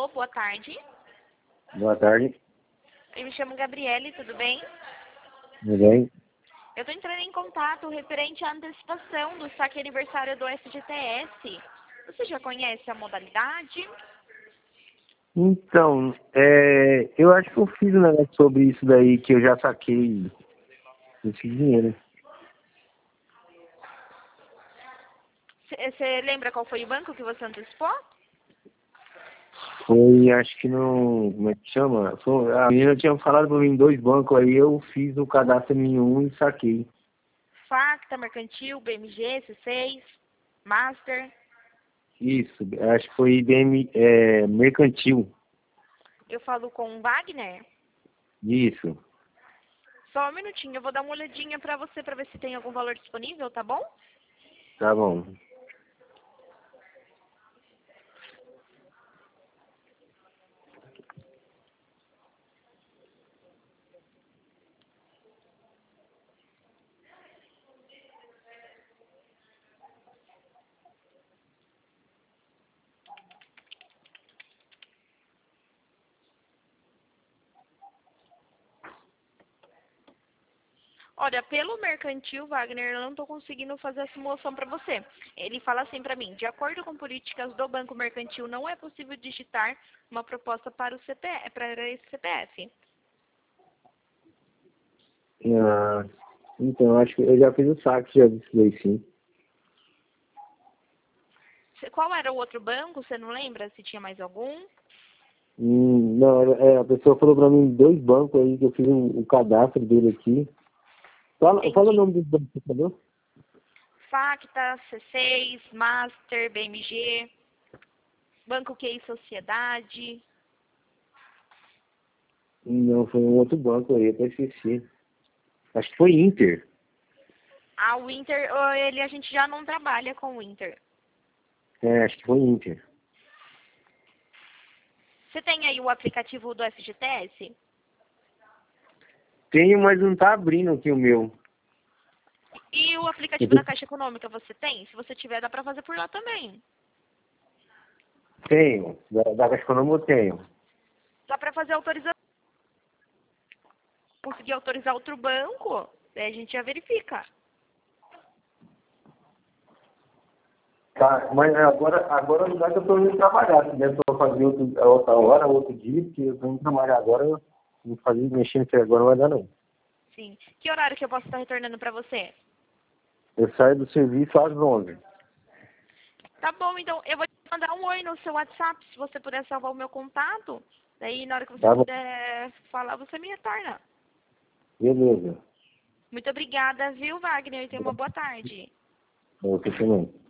Alô, boa tarde. Boa tarde, Eu me chamo Gabriele, tudo bem? tudo bem? Eu estou entrando em contato referente à antecipação do saque aniversário do FGTS. Você já conhece a modalidade? Então, eu acho que eu fiz um negócio sobre isso daí, que eu já saquei esse dinheiro. Você lembra qual foi o banco que você antecipou? Foi, acho que no, como é que chama? A menina tinha falado pra mim em 2 bancos, aí eu fiz o cadastro em um e saquei. Facta, Mercantil, BMG, C6, Master. Isso, acho que foi IBM, mercantil. Eu falo com o Wagner. Isso, Só um minutinho, eu vou dar uma olhadinha para você para ver se tem algum valor disponível, tá bom? tá bom. Olha, pelo Mercantil, Wagner, eu não estou conseguindo fazer a simulação para você. Ele fala assim para mim, de acordo com políticas do Banco Mercantil, não é possível digitar uma proposta para o CPF, para esse CPF. Ah, então, acho que eu já fiz o saque já disso daí, sim. Qual era o outro banco? Você não lembra se tinha mais algum? Não, a pessoa falou pra mim 2 bancos aí, que eu fiz o cadastro dele aqui. Fala o Entendi. nome dos bancos, por favor. Facta, C6, Master, BMG, Banco QI Sociedade. Não, foi um outro banco aí, eu até esqueci. Acho que foi Inter. Ah, o Inter, a gente já não trabalha com o Inter. Acho que foi Inter. Você tem aí o aplicativo do FGTS? Tenho, mas não tá abrindo aqui o meu. E o aplicativo da Caixa Econômica você tem? Se você tiver, dá para fazer por lá também. Tenho. Da Caixa Econômica eu tenho. Dá para fazer autorização. Conseguir autorizar outro banco, daí a gente já verifica. Tá, mas agora não dá que eu tô indo trabalhar. Se der pra fazer outra hora, outro dia, porque eu tô indo trabalhar agora, eu vou fazer, mexer nisso aí agora não vai dar não. Sim. Que horário que eu posso estar retornando para você? Eu saio do serviço às 11. Tá bom, então eu vou te mandar um oi no seu WhatsApp, se você puder salvar o meu contato. Daí, na hora que você Tá bom? puder falar, você me retorna. Beleza. Muito obrigada, viu, Wagner? E tenha uma boa tarde. Você também.